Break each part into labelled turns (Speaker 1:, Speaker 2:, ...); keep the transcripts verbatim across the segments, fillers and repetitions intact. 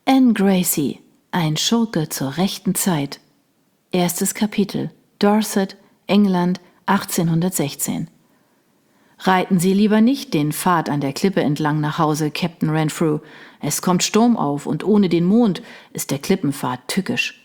Speaker 1: Anne Gracie, ein Schurke zur rechten Zeit. Erstes Kapitel. Dorset, England, achtzehnhundertsechzehn. Reiten Sie lieber nicht den Pfad an der Klippe entlang nach Hause, Captain Renfrew. Es kommt Sturm auf und ohne den Mond ist der Klippenpfad tückisch.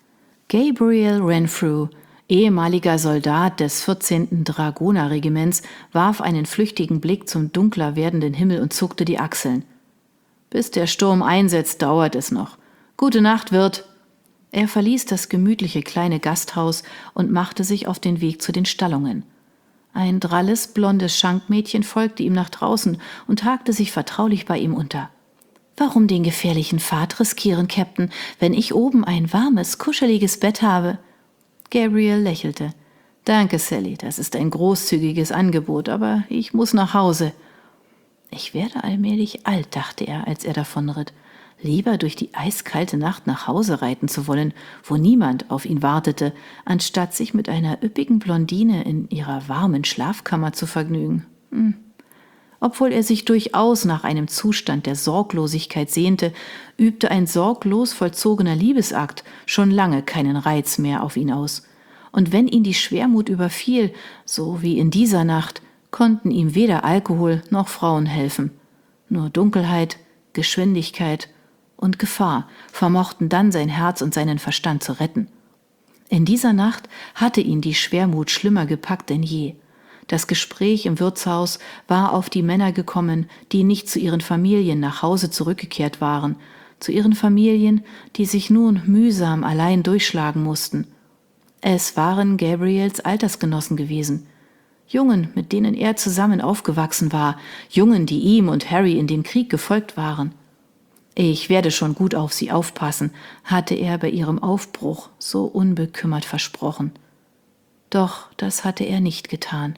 Speaker 1: Gabriel Renfrew, ehemaliger Soldat des vierzehnten Dragonerregiments, warf einen flüchtigen Blick zum dunkler werdenden Himmel und zuckte die Achseln. Bis der Sturm einsetzt, dauert es noch. Gute Nacht, Wirt. Er verließ das gemütliche kleine Gasthaus und machte sich auf den Weg zu den Stallungen. Ein dralles, blondes Schankmädchen folgte ihm nach draußen und hakte sich vertraulich bei ihm unter. »Warum den gefährlichen Pfad riskieren, Captain, wenn ich oben ein warmes, kuscheliges Bett habe?« Gabriel lächelte. »Danke, Sally, das ist ein großzügiges Angebot, aber ich muss nach Hause.« »Ich werde allmählich alt«, dachte er, als er davonritt. Lieber durch die eiskalte Nacht nach Hause reiten zu wollen, wo niemand auf ihn wartete, anstatt sich mit einer üppigen Blondine in ihrer warmen Schlafkammer zu vergnügen. Hm. Obwohl er sich durchaus nach einem Zustand der Sorglosigkeit sehnte, übte ein sorglos vollzogener Liebesakt schon lange keinen Reiz mehr auf ihn aus. Und wenn ihn die Schwermut überfiel, so wie in dieser Nacht, konnten ihm weder Alkohol noch Frauen helfen. Nur Dunkelheit, Geschwindigkeit und Gefahr vermochten dann sein Herz und seinen Verstand zu retten. In dieser Nacht hatte ihn die Schwermut schlimmer gepackt denn je. Das Gespräch im Wirtshaus war auf die Männer gekommen, die nicht zu ihren Familien nach Hause zurückgekehrt waren, zu ihren Familien, die sich nun mühsam allein durchschlagen mussten. Es waren Gabriels Altersgenossen gewesen. Jungen, mit denen er zusammen aufgewachsen war, Jungen, die ihm und Harry in den Krieg gefolgt waren. »Ich werde schon gut auf sie aufpassen«, hatte er bei ihrem Aufbruch so unbekümmert versprochen. Doch das hatte er nicht getan.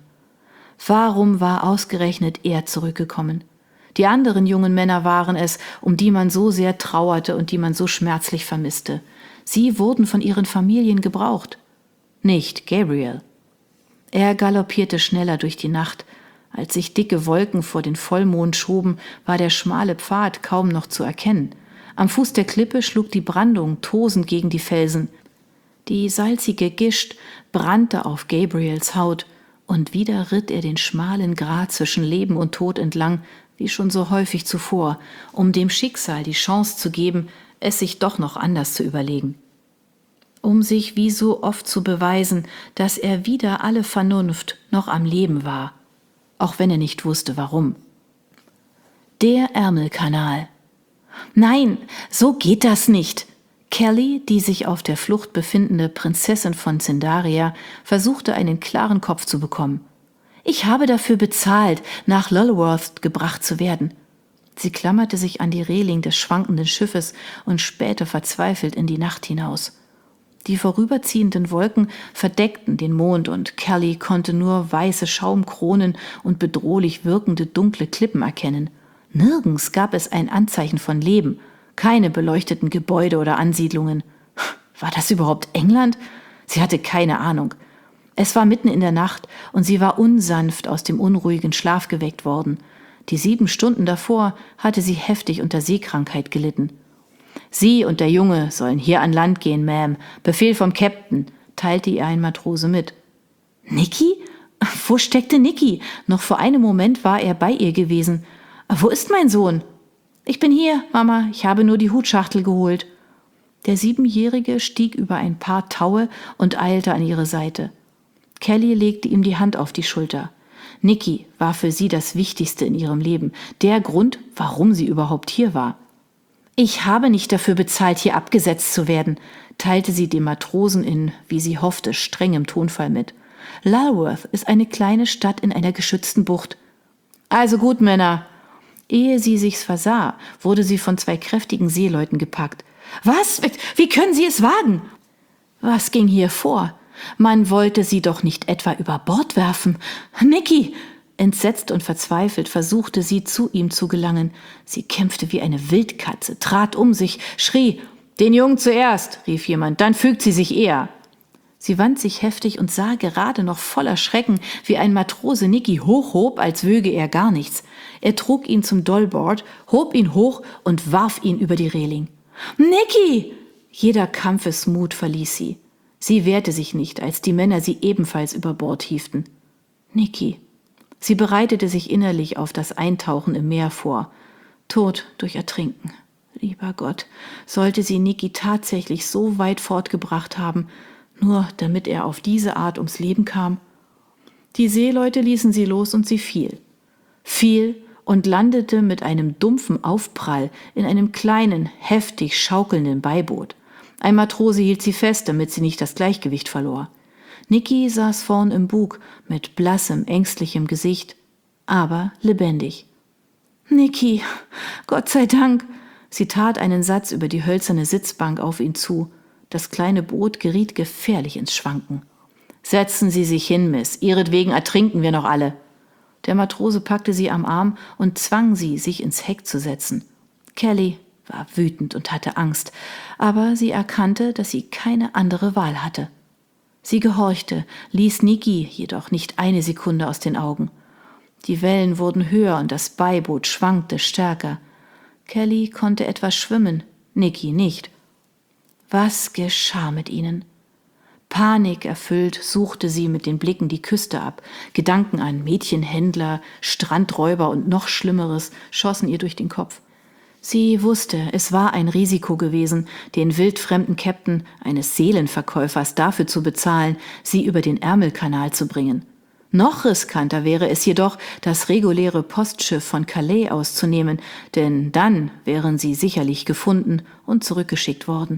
Speaker 1: Warum war ausgerechnet er zurückgekommen? Die anderen jungen Männer waren es, um die man so sehr trauerte und die man so schmerzlich vermisste. Sie wurden von ihren Familien gebraucht. Nicht Gabriel. Er galoppierte schneller durch die Nacht. Als sich dicke Wolken vor den Vollmond schoben, war der schmale Pfad kaum noch zu erkennen. Am Fuß der Klippe schlug die Brandung tosend gegen die Felsen. Die salzige Gischt brannte auf Gabriels Haut, und wieder ritt er den schmalen Grat zwischen Leben und Tod entlang, wie schon so häufig zuvor, um dem Schicksal die Chance zu geben, es sich doch noch anders zu überlegen. Um sich wie so oft zu beweisen, dass er wider alle Vernunft noch am Leben war, auch wenn er nicht wusste, warum. Der Ärmelkanal. Nein, so geht das nicht. Kelly, die sich auf der Flucht befindende Prinzessin von Zendaria, versuchte einen klaren Kopf zu bekommen. Ich habe dafür bezahlt, nach Lulworth gebracht zu werden. Sie klammerte sich an die Reling des schwankenden Schiffes und spähte verzweifelt in die Nacht hinaus. Die vorüberziehenden Wolken verdeckten den Mond und Kelly konnte nur weiße Schaumkronen und bedrohlich wirkende dunkle Klippen erkennen. Nirgends gab es ein Anzeichen von Leben, keine beleuchteten Gebäude oder Ansiedlungen. War das überhaupt England? Sie hatte keine Ahnung. Es war mitten in der Nacht und sie war unsanft aus dem unruhigen Schlaf geweckt worden. Die sieben Stunden davor hatte sie heftig unter Seekrankheit gelitten. »Sie und der Junge sollen hier an Land gehen, Ma'am. Befehl vom Captain«, teilte ihr ein Matrose mit. »Nicky? Wo steckte Nicky? Noch vor einem Moment war er bei ihr gewesen. Wo ist mein Sohn?« »Ich bin hier, Mama. Ich habe nur die Hutschachtel geholt.« Der Siebenjährige stieg über ein paar Taue und eilte an ihre Seite. Kelly legte ihm die Hand auf die Schulter. Nicky war für sie das Wichtigste in ihrem Leben, der Grund, warum sie überhaupt hier war. »Ich habe nicht dafür bezahlt, hier abgesetzt zu werden«, teilte sie dem Matrosen in, wie sie hoffte, strengem Tonfall mit. »Lulworth ist eine kleine Stadt in einer geschützten Bucht.« »Also gut, Männer.« Ehe sie sich's versah, wurde sie von zwei kräftigen Seeleuten gepackt. »Was? Wie können Sie es wagen?« »Was ging hier vor? Man wollte sie doch nicht etwa über Bord werfen. Nicky!« Entsetzt und verzweifelt versuchte sie, zu ihm zu gelangen. Sie kämpfte wie eine Wildkatze, trat um sich, schrie. »Den Jungen zuerst«, rief jemand, »dann fügt sie sich eher.« Sie wand sich heftig und sah gerade noch voller Schrecken, wie ein Matrose Nicky hochhob, als wöge er gar nichts. Er trug ihn zum Dollboard, hob ihn hoch und warf ihn über die Reling. »Nicky!« Jeder Kampfesmut verließ sie. Sie wehrte sich nicht, als die Männer sie ebenfalls über Bord hieften. »Nicky!« Sie bereitete sich innerlich auf das Eintauchen im Meer vor. Tod durch Ertrinken. Lieber Gott, sollte sie Nicky tatsächlich so weit fortgebracht haben, nur damit er auf diese Art ums Leben kam? Die Seeleute ließen sie los und sie fiel. Fiel und landete mit einem dumpfen Aufprall in einem kleinen, heftig schaukelnden Beiboot. Ein Matrose hielt sie fest, damit sie nicht das Gleichgewicht verlor. Nicky saß vorn im Bug mit blassem, ängstlichem Gesicht, aber lebendig. »Nicky, Gott sei Dank!« Sie tat einen Satz über die hölzerne Sitzbank auf ihn zu. Das kleine Boot geriet gefährlich ins Schwanken. »Setzen Sie sich hin, Miss, ihretwegen ertrinken wir noch alle.« Der Matrose packte sie am Arm und zwang sie, sich ins Heck zu setzen. Kelly war wütend und hatte Angst, aber sie erkannte, dass sie keine andere Wahl hatte. Sie gehorchte, ließ Nicky jedoch nicht eine Sekunde aus den Augen. Die Wellen wurden höher und das Beiboot schwankte stärker. Kelly konnte etwas schwimmen, Nicky nicht. Was geschah mit ihnen? Panikerfüllt suchte sie mit den Blicken die Küste ab. Gedanken an Mädchenhändler, Strandräuber und noch Schlimmeres schossen ihr durch den Kopf. Sie wusste, es war ein Risiko gewesen, den wildfremden Käpt'n eines Seelenverkäufers dafür zu bezahlen, sie über den Ärmelkanal zu bringen. Noch riskanter wäre es jedoch, das reguläre Postschiff von Calais auszunehmen, denn dann wären sie sicherlich gefunden und zurückgeschickt worden.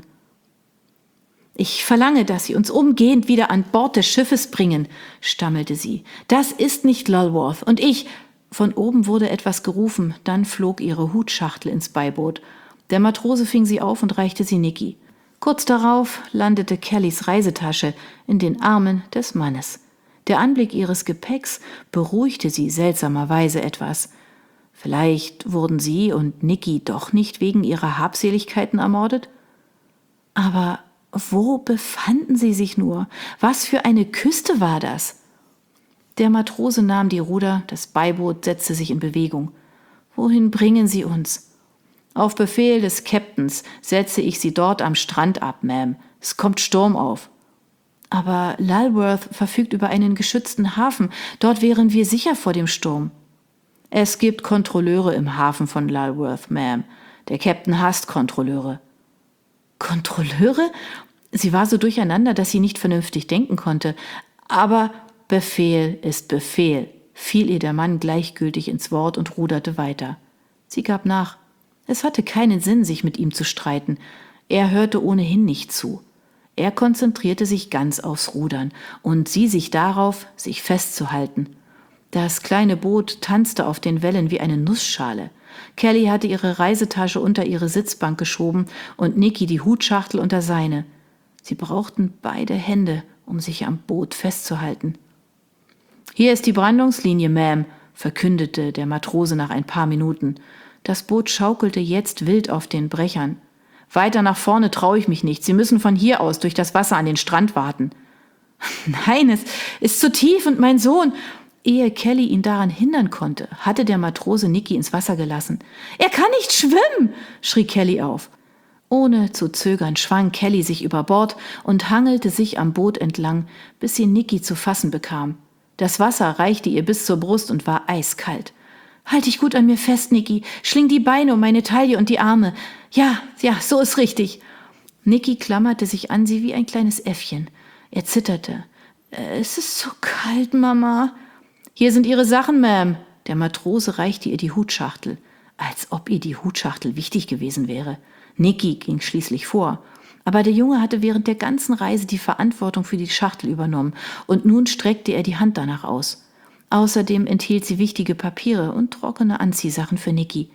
Speaker 1: »Ich verlange, dass Sie uns umgehend wieder an Bord des Schiffes bringen«, stammelte sie. »Das ist nicht Lulworth und ich...« Von oben wurde etwas gerufen, dann flog ihre Hutschachtel ins Beiboot. Der Matrose fing sie auf und reichte sie Nicky. Kurz darauf landete Kellys Reisetasche in den Armen des Mannes. Der Anblick ihres Gepäcks beruhigte sie seltsamerweise etwas. Vielleicht wurden sie und Nicky doch nicht wegen ihrer Habseligkeiten ermordet? Aber wo befanden sie sich nur? Was für eine Küste war das? Der Matrose nahm die Ruder, das Beiboot setzte sich in Bewegung. »Wohin bringen Sie uns?« »Auf Befehl des Captains setze ich Sie dort am Strand ab, Ma'am. Es kommt Sturm auf.« »Aber Lulworth verfügt über einen geschützten Hafen. Dort wären wir sicher vor dem Sturm.« »Es gibt Kontrolleure im Hafen von Lulworth, Ma'am. Der Captain hasst Kontrolleure.« »Kontrolleure?« Sie war so durcheinander, dass sie nicht vernünftig denken konnte. »Aber Befehl ist Befehl«, fiel ihr der Mann gleichgültig ins Wort und ruderte weiter. Sie gab nach. Es hatte keinen Sinn, sich mit ihm zu streiten. Er hörte ohnehin nicht zu. Er konzentrierte sich ganz aufs Rudern und sie sich darauf, sich festzuhalten. Das kleine Boot tanzte auf den Wellen wie eine Nussschale. Kelly hatte ihre Reisetasche unter ihre Sitzbank geschoben und Nicky die Hutschachtel unter seine. Sie brauchten beide Hände, um sich am Boot festzuhalten. »Hier ist die Brandungslinie, Ma'am«, verkündete der Matrose nach ein paar Minuten. Das Boot schaukelte jetzt wild auf den Brechern. »Weiter nach vorne traue ich mich nicht. Sie müssen von hier aus durch das Wasser an den Strand warten.« »Nein, es ist zu tief und mein Sohn...« Ehe Kelly ihn daran hindern konnte, hatte der Matrose Nicky ins Wasser gelassen. »Er kann nicht schwimmen«, schrie Kelly auf. Ohne zu zögern schwang Kelly sich über Bord und hangelte sich am Boot entlang, bis sie Nicky zu fassen bekam. Das Wasser reichte ihr bis zur Brust und war eiskalt. »Halt dich gut an mir fest, Nicky. Schling die Beine um meine Taille und die Arme. Ja, ja, so ist richtig.« Nicky klammerte sich an sie wie ein kleines Äffchen. Er zitterte. »Es ist so kalt, Mama.« »Hier sind Ihre Sachen, Ma'am.« Der Matrose reichte ihr die Hutschachtel. Als ob ihr die Hutschachtel wichtig gewesen wäre. Nicky ging schließlich vor. Aber der Junge hatte während der ganzen Reise die Verantwortung für die Schachtel übernommen und nun streckte er die Hand danach aus. Außerdem enthielt sie wichtige Papiere und trockene Anziehsachen für Nicky.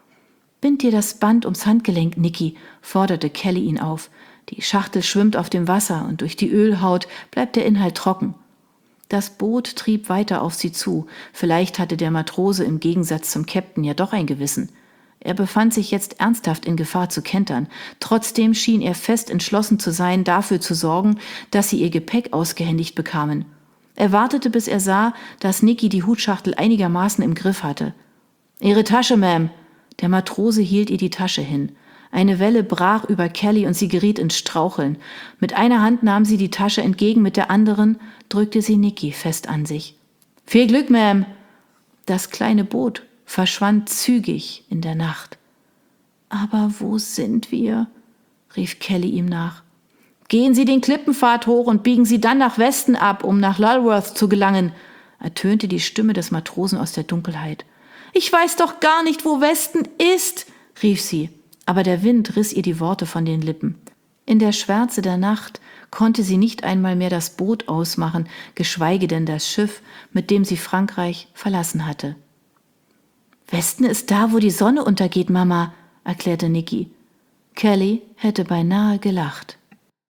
Speaker 1: »Bind dir das Band ums Handgelenk, Nicky«, forderte Kelly ihn auf. »Die Schachtel schwimmt auf dem Wasser und durch die Ölhaut bleibt der Inhalt trocken.« Das Boot trieb weiter auf sie zu. Vielleicht hatte der Matrose im Gegensatz zum Captain ja doch ein Gewissen. Er befand sich jetzt ernsthaft in Gefahr zu kentern. Trotzdem schien er fest entschlossen zu sein, dafür zu sorgen, dass sie ihr Gepäck ausgehändigt bekamen. Er wartete, bis er sah, dass Nicky die Hutschachtel einigermaßen im Griff hatte. »Ihre Tasche, Ma'am.« Der Matrose hielt ihr die Tasche hin. Eine Welle brach über Kelly und sie geriet ins Straucheln. Mit einer Hand nahm sie die Tasche entgegen, mit der anderen drückte sie Nicky fest an sich. »Viel Glück, Ma'am!« Das kleine Boot verschwand zügig in der Nacht. »Aber wo sind wir?« rief Kelly ihm nach. »Gehen Sie den Klippenpfad hoch und biegen Sie dann nach Westen ab, um nach Lulworth zu gelangen«, ertönte die Stimme des Matrosen aus der Dunkelheit. »Ich weiß doch gar nicht, wo Westen ist«, rief sie, aber der Wind riss ihr die Worte von den Lippen. In der Schwärze der Nacht konnte sie nicht einmal mehr das Boot ausmachen, geschweige denn das Schiff, mit dem sie Frankreich verlassen hatte. »Westen ist da, wo die Sonne untergeht, Mama«, erklärte Nicky. Kelly hätte beinahe gelacht.